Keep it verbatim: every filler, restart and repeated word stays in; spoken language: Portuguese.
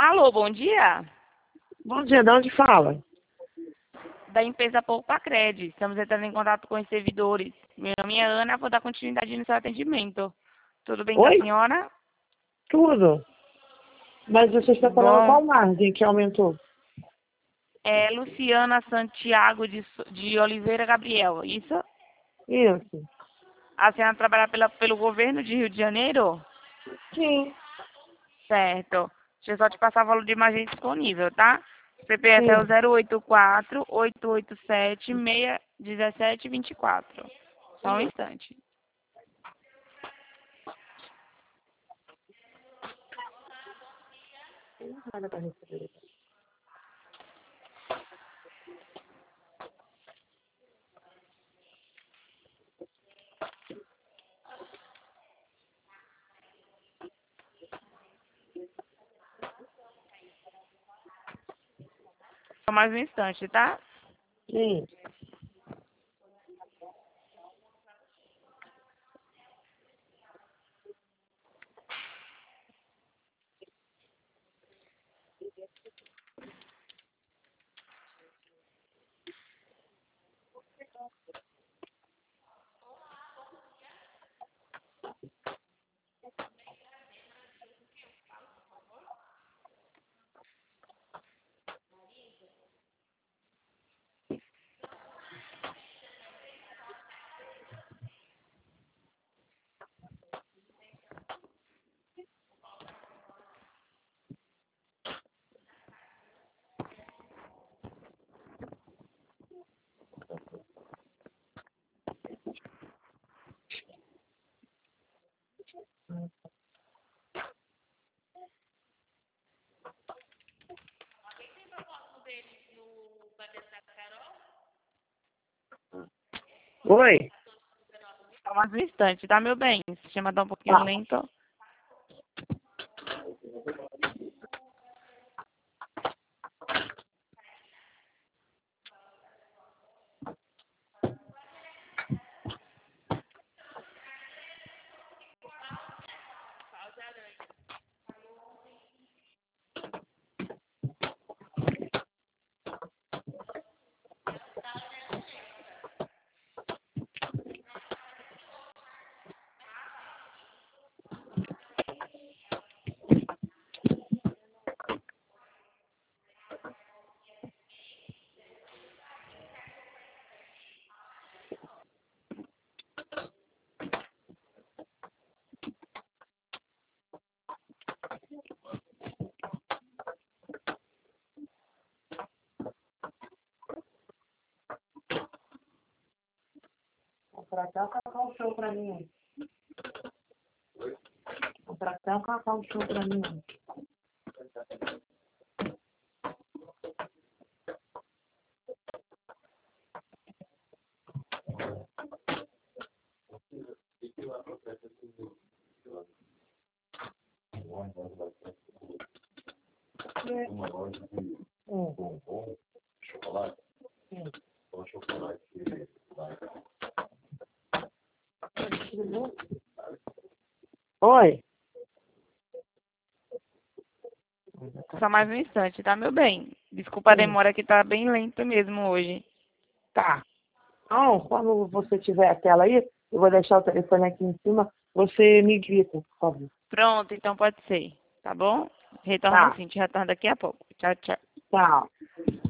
Alô, bom dia. Bom dia, de onde fala? Da empresa Poupacred. Estamos entrando em contato com os servidores. Meu nome é Ana, vou dar continuidade no seu atendimento. Tudo bem com a Oi? senhora? Tudo. Mas você está falando Bom, qual margem que aumentou? é Luciana Santiago de, So- de Oliveira Gabriel, isso? Isso. A senhora trabalha pela, pelo governo de Rio de Janeiro? Sim, Certo. Deixa eu só te passar o valor de imagem disponível, tá? O C P F é o sim. zero oito quatro, oito oito sete, seis um sete dois quatro. Só um instante. Nada para receber. Só mais um instante, tá? Sim. Oi? Só mais um instante, tá, meu bem? O sistema tá um pouquinho Tá. lento. Vou pra cá cacar um show pra mim. Vou pra cá cacar um show pra mim. Hum. Sim. Oi? Só mais um instante, tá, meu bem? Desculpa a Sim. demora que tá bem lento mesmo hoje. Tá. Então, quando você tiver aquela aí, eu vou deixar o telefone aqui em cima, você me grita, por favor. Pronto, então pode ser, tá bom? Retorno Tá. assim, te retorno daqui a pouco. Tchau, tchau. Tchau.